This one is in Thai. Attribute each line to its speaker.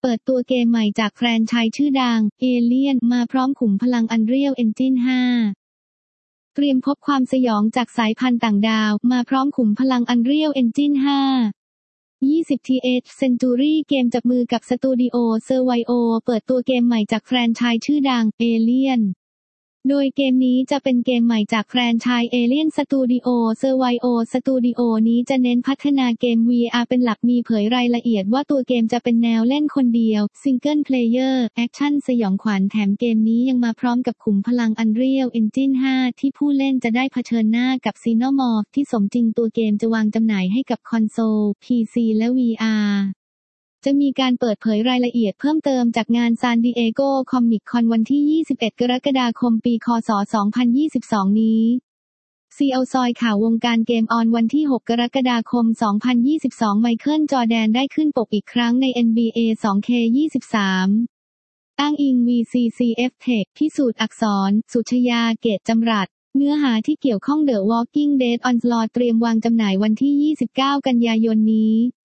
Speaker 1: เปิดตัวเกมใหม่จากแฟรนไชส์ชื่อดัง Alien มาพร้อมขุมพลัง Unreal Engine 5 เตรียมพบความสยองจากสายพันธุ์ต่างดาวมาพร้อมขุมพลัง Unreal Engine 5 20th Century เกมจับมือกับสตูดิโอ Survio เปิดตัวเกมใหม่จากแฟรนไชส์ชื่อดัง Alien โดยเกมนี้จะเป็นเกมใหม่จากแฟรนไชส์ Alien Studio Survio Studio นี้จะเน้นพัฒนาเกม VR เป็นหลักมีเผยรายละเอียดว่าตัวเกมจะเป็นแนวเล่นคนเดียว Single Player Action สยองขวัญแถมเกมนี้ยังมาพร้อมกับขุมพลัง Unreal Engine 5 ที่ผู้เล่นจะได้เผชิญหน้ากับ Xenomorph ที่สมจริงตัวเกมจะวางจำหน่ายให้กับคอนโซล PC และ VRจะมีการเปิดเผยรายละเอียดเพิ่มเติมจากงานซานดิเอโกคอมิคคอนวันที่ 21 กรกฎาคมปีคศ 2022 นี้ซีเอาซอยข่าววงการเกมออนวันที่ 6 กรกฎาคม 2022 ไมเคิล จอร์แดนได้ขึ้นปกอีกครั้งใน NBA 2K23 อ้างอิง VCCF Tech พิสูจน์อักษร สุชยา เกตจำรัดเนื้อหาที่เกี่ยวข้อง The Walking Dead Onslaught เตรียมวางจำหน่ายวันที่ 29 กันยายนนี้